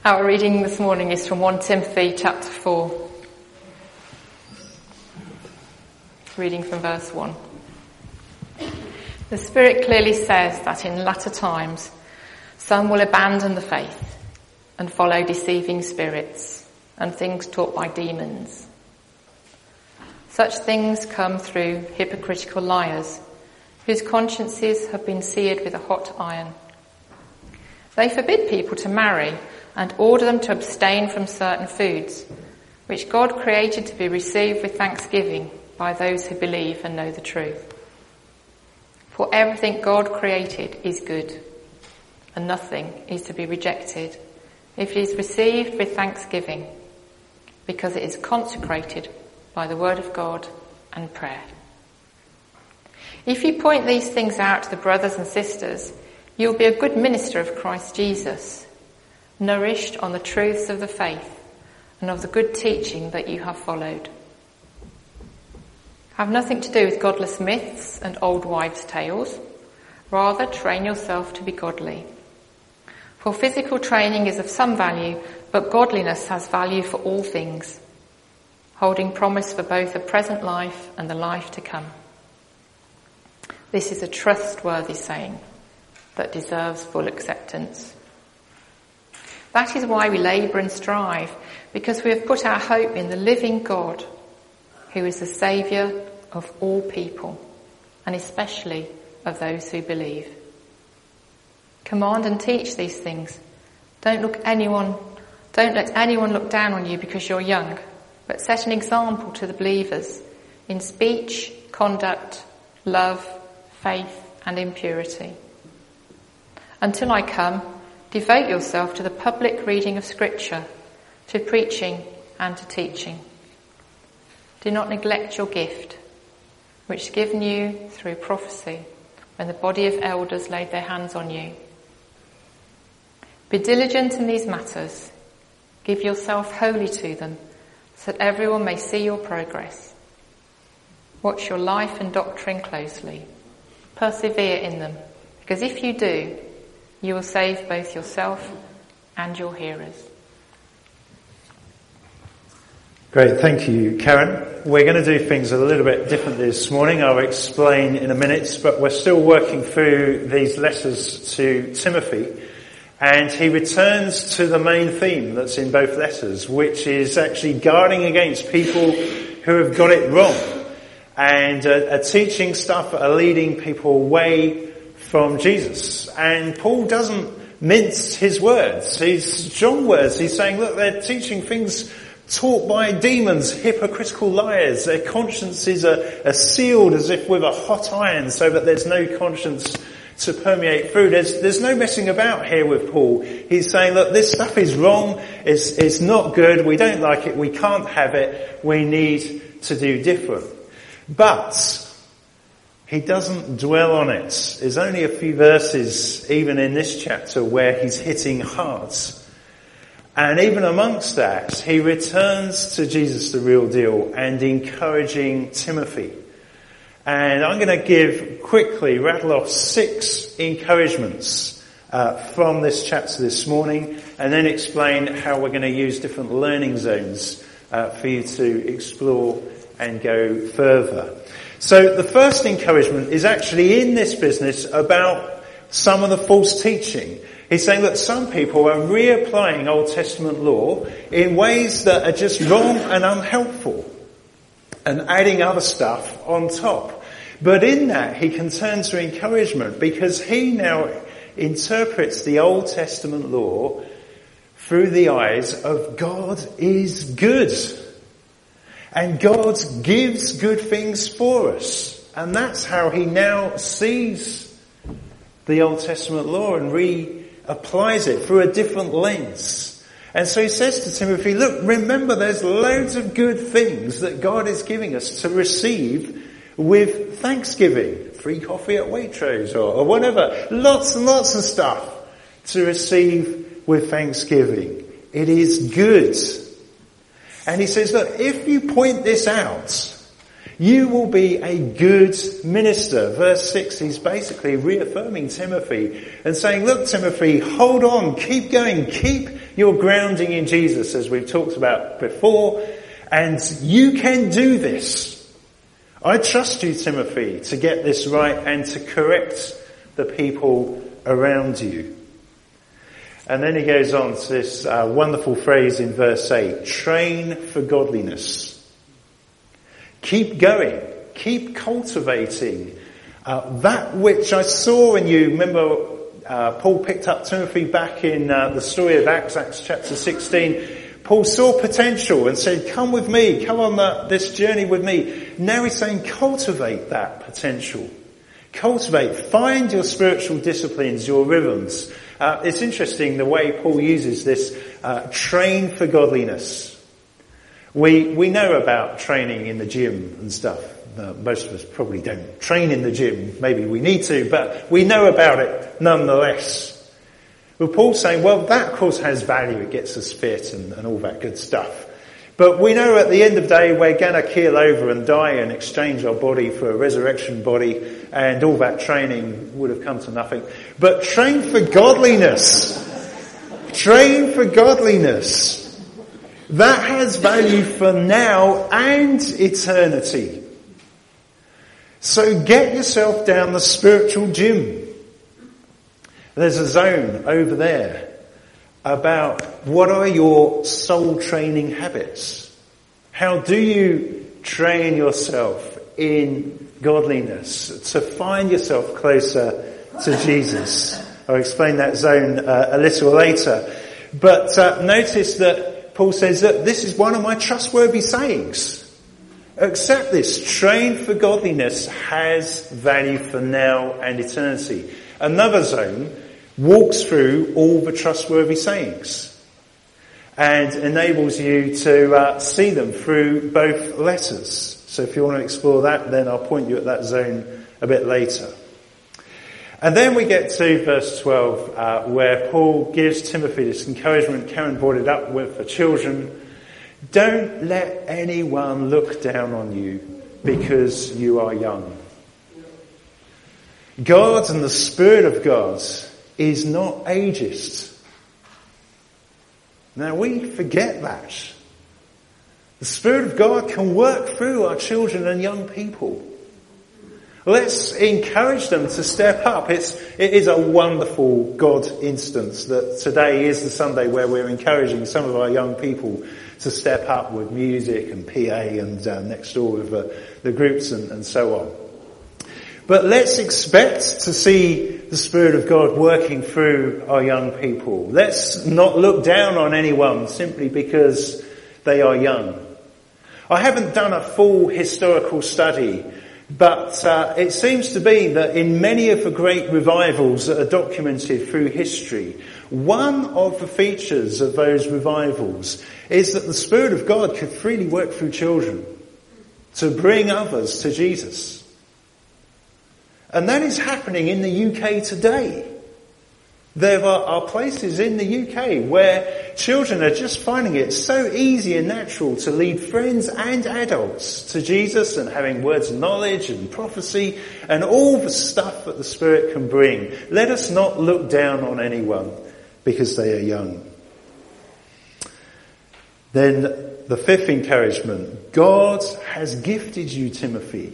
Our reading this morning is from 1 Timothy chapter 4. Reading from verse 1. The Spirit clearly says that in latter times some will abandon the faith and follow deceiving spirits and things taught by demons. Such things come through hypocritical liars whose consciences have been seared with a hot iron. They forbid people to marry and order them to abstain from certain foods, which God created to be received with thanksgiving by those who believe and know the truth. For everything God created is good, and nothing is to be rejected if it is received with thanksgiving, because it is consecrated by the word of God and prayer. If you point these things out to the brothers and sisters, you'll be a good minister of Christ Jesus, nourished on the truths of the faith and of the good teaching that you have followed. Have nothing to do with godless myths and old wives' tales. Rather, train yourself to be godly. For physical training is of some value, but godliness has value for all things, holding promise for both the present life and the life to come. This is a trustworthy saying that deserves full acceptance. That is why we labour and strive, because we have put our hope in the living God, who is the Saviour of all people, and especially of those who believe. Command and teach these things. Don't let anyone look down on you because you're young, but set an example to the believers in speech, conduct, love, faith, and in purity. Until I come, devote yourself to the public reading of Scripture, to preaching and to teaching. Do not neglect your gift, which is given you through prophecy when the body of elders laid their hands on you. Be diligent in these matters. Give yourself wholly to them, so that everyone may see your progress. Watch your life and doctrine closely. Persevere in them, because if you do, you will save both yourself and your hearers. Great, thank you, Karen. We're going to do things a little bit differently this morning. I'll explain in a minute, but we're still working through these letters to Timothy, and he returns to the main theme that's in both letters, which is actually guarding against people who have got it wrong and are teaching stuff that are leading people away from Jesus. And Paul doesn't mince his words. He's strong words. He's saying, look, they're teaching things taught by demons, hypocritical liars. Their consciences are sealed as if with a hot iron so that there's no conscience to permeate through. There's no messing about here with Paul. He's saying, look, this stuff is wrong. It's not good. We don't like it. We can't have it. We need to do different. But he doesn't dwell on it. There's only a few verses, even in this chapter, where he's hitting hard. And even amongst that, he returns to Jesus, the real deal, and encouraging Timothy. And I'm going to rattle off 6 encouragements from this chapter this morning, and then explain how we're going to use different learning zones for you to explore and go further. So the first encouragement is actually in this business about some of the false teaching. He's saying that some people are reapplying Old Testament law in ways that are just wrong and unhelpful and adding other stuff on top. But in that, he can turn to encouragement because he now interprets the Old Testament law through the eyes of God is good. And God gives good things for us. And that's how he now sees the Old Testament law and reapplies it through a different lens. And so he says to Timothy, look, remember there's loads of good things that God is giving us to receive with thanksgiving. Free coffee at Waitrose or whatever. Lots and lots of stuff to receive with thanksgiving. It is good. And he says, look, if you point this out, you will be a good minister. Verse 6, he's basically reaffirming Timothy and saying, look, Timothy, hold on, keep going, keep your grounding in Jesus, as we've talked about before, and you can do this. I trust you, Timothy, to get this right and to correct the people around you. And then he goes on to this wonderful phrase in verse 8, train for godliness. Keep going, keep cultivating that which I saw in you. Remember, Paul picked up Timothy back in the story of Acts chapter 16. Paul saw potential and said, come with me, come on this journey with me. Now he's saying cultivate that potential. Cultivate, find your spiritual disciplines, your rhythms. It's interesting the way Paul uses this, train for godliness. We know about training in the gym and stuff. Most of us probably don't train in the gym. Maybe we need to, but we know about it nonetheless. But Paul's saying, well, that of course has value. It gets us fit and all that good stuff. But we know at the end of the day we're going to keel over and die and exchange our body for a resurrection body, and all that training would have come to nothing. But train for godliness. Train for godliness. That has value for now and eternity. So get yourself down the spiritual gym. There's a zone over there about what are your soul training habits? How do you train yourself in godliness to find yourself closer to Jesus? I'll explain that zone a little later. But notice that Paul says that this is one of my trustworthy sayings. Accept this. Train for godliness has value for now and eternity. Another zone walks through all the trustworthy sayings and enables you to see them through both letters. So if you want to explore that, then I'll point you at that zone a bit later. And then we get to verse 12, where Paul gives Timothy this encouragement. Karen brought it up with the children. Don't let anyone look down on you because you are young. God and the Spirit of God is not ageist. Now we forget that. The Spirit of God can work through our children and young people. Let's encourage them to step up. It is a wonderful God instance that today is the Sunday where we're encouraging some of our young people to step up with music and PA and next door with the groups and so on. But let's expect to see the Spirit of God working through our young people. Let's not look down on anyone simply because they are young. I haven't done a full historical study, but it seems to be that in many of the great revivals that are documented through history, one of the features of those revivals is that the Spirit of God could freely work through children to bring others to Jesus. And that is happening in the UK today. There are places in the UK where children are just finding it so easy and natural to lead friends and adults to Jesus and having words of knowledge and prophecy and all the stuff that the Spirit can bring. Let us not look down on anyone because they are young. Then the fifth encouragement, God has gifted you, Timothy.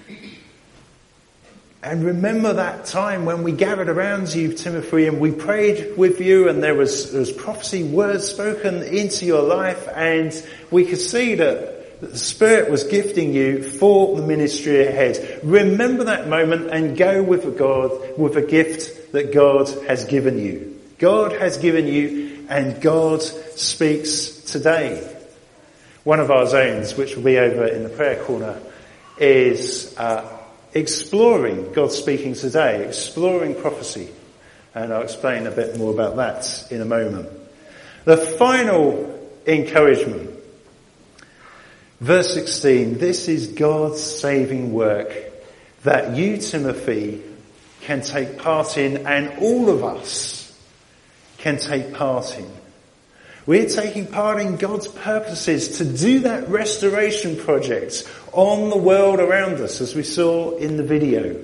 And remember that time when we gathered around you, Timothy, and we prayed with you and there was prophecy, words spoken into your life, and we could see that the Spirit was gifting you for the ministry ahead. Remember that moment and go with a gift that God has given you. God has given you and God speaks today. One of our zones, which will be over in the prayer corner, is exploring God speaking today, exploring prophecy. And I'll explain a bit more about that in a moment. The final encouragement. Verse 16, this is God's saving work that you, Timothy, can take part in, and all of us can take part in. We're taking part in God's purposes to do that restoration project on the world around us, as we saw in the video.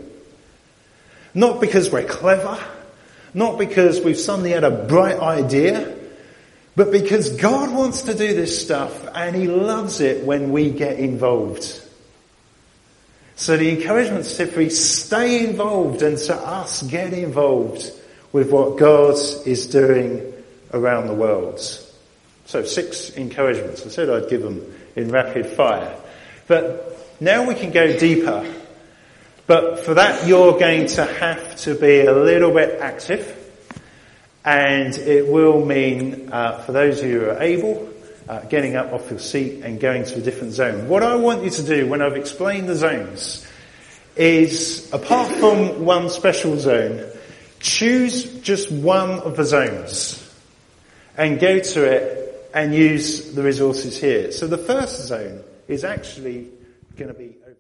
Not because we're clever, not because we've suddenly had a bright idea, but because God wants to do this stuff and he loves it when we get involved. So the encouragement to Timothy, stay involved, and to us, get involved with what God is doing around the world. So 6 encouragements. I said I'd give them in rapid fire. But now we can go deeper. But for that you're going to have to be a little bit active. And it will mean, for those of you who are able, getting up off your seat and going to a different zone. What I want you to do when I've explained the zones is, apart from one special zone, choose just one of the zones and go to it and use the resources here. So the first zone is actually going to be